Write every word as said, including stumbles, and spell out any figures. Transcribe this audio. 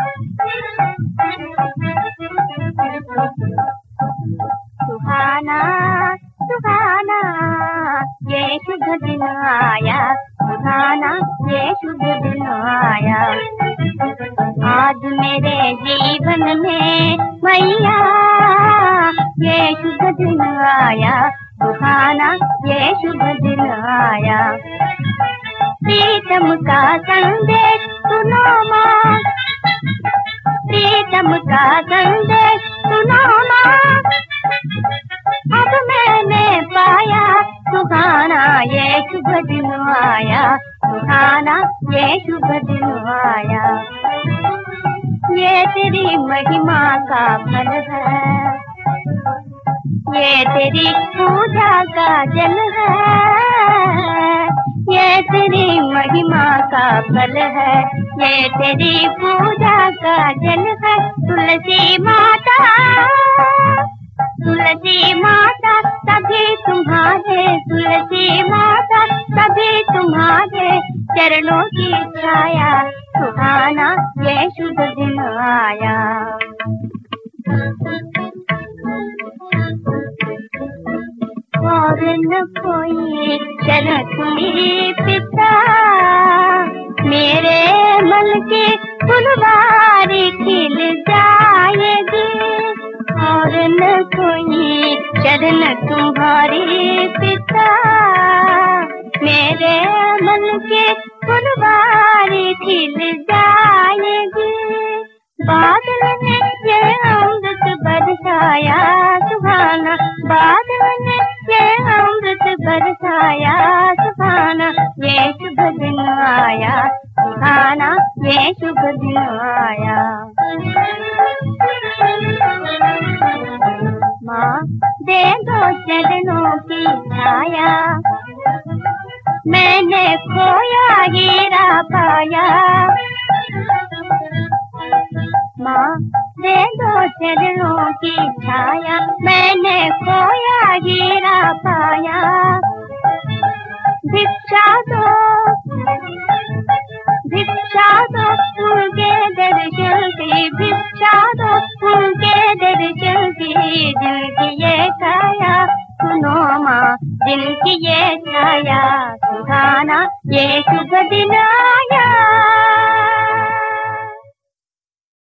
सुहाना सुहाना ये शुभ दिन आया, सुहाना ये शुभ दिन आया। आज मेरे जीवन में मैया ये शुभ दिन आया, सुहाना ये शुभ दिन आया। प्रीतम का संदेश सुनो माँ, प्रीतम का संदेश सुनो माँ, अब मैंने पाया सुहाना ये शुभ दिन आया, सुहाना ये शुभ दिन आया। ये तेरी महिमा का फल है, ये तेरी पूजा का जल है, ये तेरी महिमा का फल है, ये तेरी पूजा का जल है। तुलसी माता तुलसी माता सभी तुम्हारे, तुलसी माता सभी तुम्हारे चरणों की छाया, सुहाना ये शुभ दिन आया। और न कोई शरण तुम्ही पिता, मेरे मन की फुलवारी खिल जाएगी। और न कोई शरण तुम्हारी पिता, मेरे मन के फुलवारी खिल जाएगी। बादल ने ये अमृत बरसाया सुहाना, बादल ने ये अमृत बरसाया सुहाना ये शुभ दिन आया, सुहाना ये शुभ दिन आया। माँ दे दो चरणों की छाया, मैंने खोया हीरा पाया। माँ दे दो चरणों की छाया, मैंने खोया हीरा पाया। भिक्षा दो भिक्षा दो उनके दर्शन की, भिक्षा दो उनके दर्शन की। जिनकी ये छाया सुनो माँ, जिनकी ये छाया सुहाना ये शुभ दिन आया।